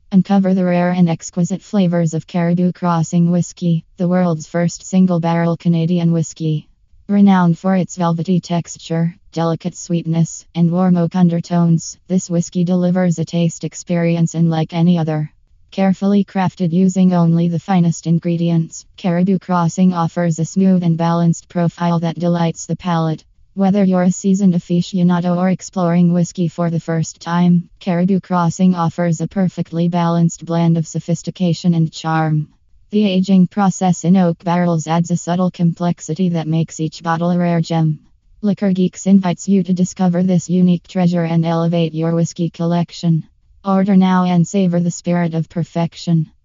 Uncover the rare and exquisite flavors of Caribou Crossing Whiskey, the world's first single barrel Canadian whiskey. Renowned for its velvety texture, delicate sweetness, and warm oak undertones, this whiskey delivers a taste experience unlike any other. Carefully crafted using only the finest ingredients, Caribou Crossing offers a smooth and balanced profile that delights the palate. Whether you're a seasoned aficionado or exploring whiskey for the first time, Caribou Crossing offers a perfectly balanced blend of sophistication and charm. The aging process in oak barrels adds a subtle complexity that makes each bottle a rare gem. Liquor Geeks invites you to discover this unique treasure and elevate your whiskey collection. Order now and savor the spirit of perfection.